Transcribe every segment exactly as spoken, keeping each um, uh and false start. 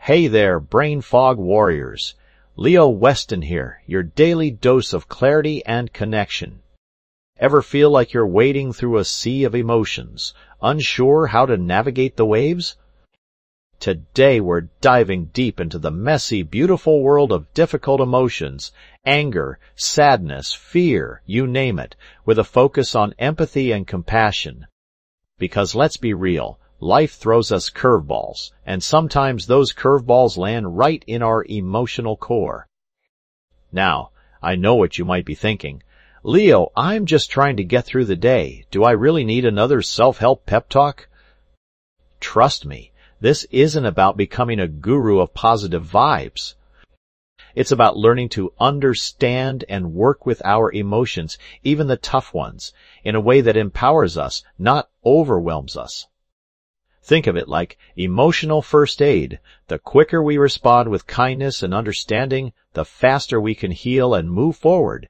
Hey there, brain fog warriors. Leo Weston here, your daily dose of clarity and connection. Ever feel like you're wading through a sea of emotions, unsure how to navigate the waves? Today we're diving deep into the messy, beautiful world of difficult emotions, anger, sadness, fear, you name it, with a focus on empathy and compassion. Because let's be real, life throws us curveballs, and sometimes those curveballs land right in our emotional core. Now, I know what you might be thinking. Leo, I'm just trying to get through the day. Do I really need another self-help pep talk? Trust me, this isn't about becoming a guru of positive vibes. It's about learning to understand and work with our emotions, even the tough ones, in a way that empowers us, not overwhelms us. Think of it like emotional first aid. The quicker we respond with kindness and understanding, the faster we can heal and move forward.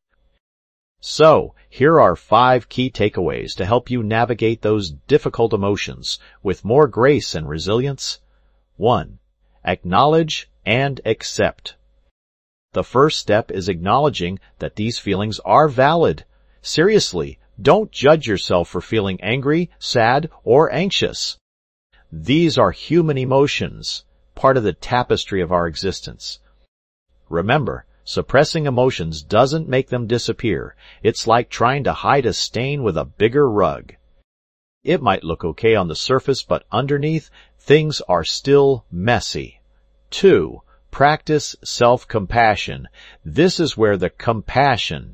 So, here are five key takeaways to help you navigate those difficult emotions with more grace and resilience. One, acknowledge and accept. The first step is acknowledging that these feelings are valid. Seriously, don't judge yourself for feeling angry, sad, or anxious. These are human emotions, part of the tapestry of our existence. Remember, suppressing emotions doesn't make them disappear. It's like trying to hide a stain with a bigger rug. It might look okay on the surface, but underneath, things are still messy. Two, practice self-compassion. This is where the compassion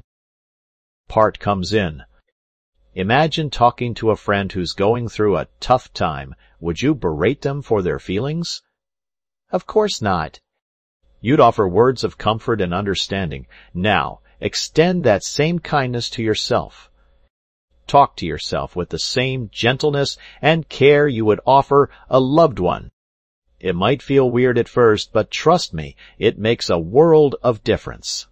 part comes in. Imagine talking to a friend who's going through a tough time. Would you berate them for their feelings? Of course not. You'd offer words of comfort and understanding. Now, extend that same kindness to yourself. Talk to yourself with the same gentleness and care you would offer a loved one. It might feel weird at first, but trust me, it makes a world of difference.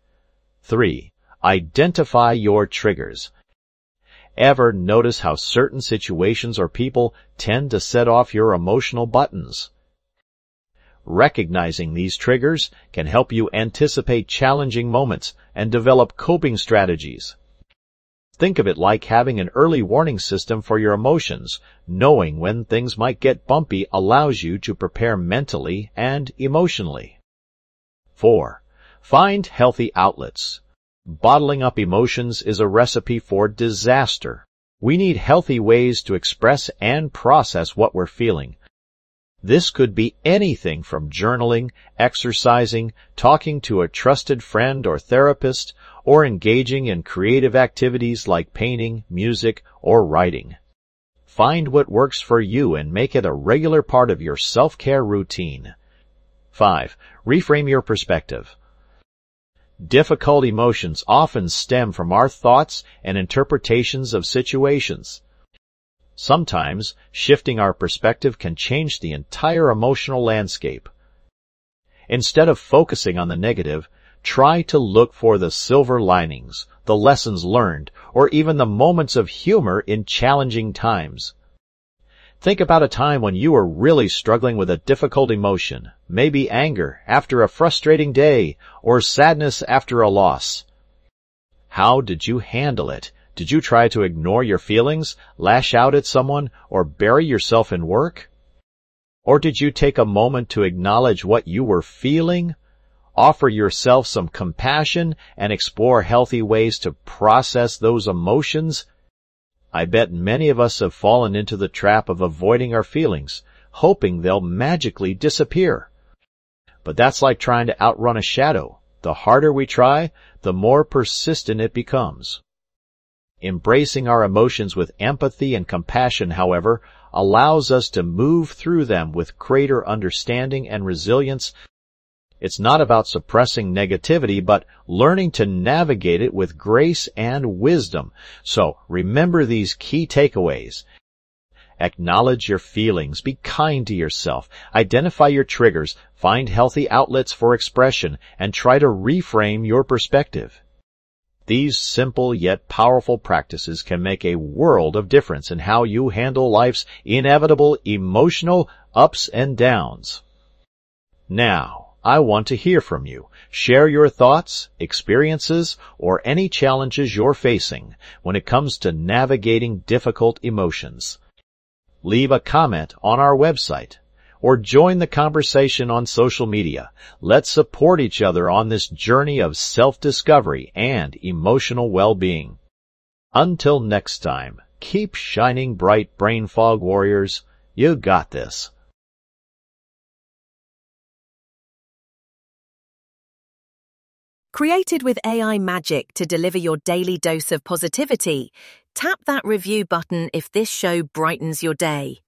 Three, identify your triggers. Ever notice how certain situations or people tend to set off your emotional buttons? Recognizing these triggers can help you anticipate challenging moments and develop coping strategies. Think of it like having an early warning system for your emotions. Knowing when things might get bumpy allows you to prepare mentally and emotionally. Four, find healthy outlets. Bottling up emotions is a recipe for disaster. We need healthy ways to express and process what we're feeling. This could be anything from journaling, exercising, talking to a trusted friend or therapist, or engaging in creative activities like painting, music, or writing. Find what works for you and make it a regular part of your self-care routine. Five, reframe your perspective. Difficult emotions often stem from our thoughts and interpretations of situations. Sometimes, shifting our perspective can change the entire emotional landscape. Instead of focusing on the negative, try to look for the silver linings, the lessons learned, or even the moments of humor in challenging times. Think about a time when you were really struggling with a difficult emotion, maybe anger after a frustrating day, or sadness after a loss. How did you handle it? Did you try to ignore your feelings, lash out at someone, or bury yourself in work? Or did you take a moment to acknowledge what you were feeling, offer yourself some compassion, and explore healthy ways to process those emotions? I bet many of us have fallen into the trap of avoiding our feelings, hoping they'll magically disappear. But that's like trying to outrun a shadow. The harder we try, the more persistent it becomes. Embracing our emotions with empathy and compassion, however, allows us to move through them with greater understanding and resilience. It's not about suppressing negativity, but learning to navigate it with grace and wisdom. So, remember these key takeaways. Acknowledge your feelings. Be kind to yourself. Identify your triggers. Find healthy outlets for expression, and try to reframe your perspective. These simple yet powerful practices can make a world of difference in how you handle life's inevitable emotional ups and downs. Now, I want to hear from you. Share your thoughts, experiences, or any challenges you're facing when it comes to navigating difficult emotions. Leave a comment on our website or join the conversation on social media. Let's support each other on this journey of self-discovery and emotional well-being. Until next time, keep shining bright, brain fog warriors. You got this. Created with A I magic to deliver your daily dose of positivity, tap that review button if this show brightens your day.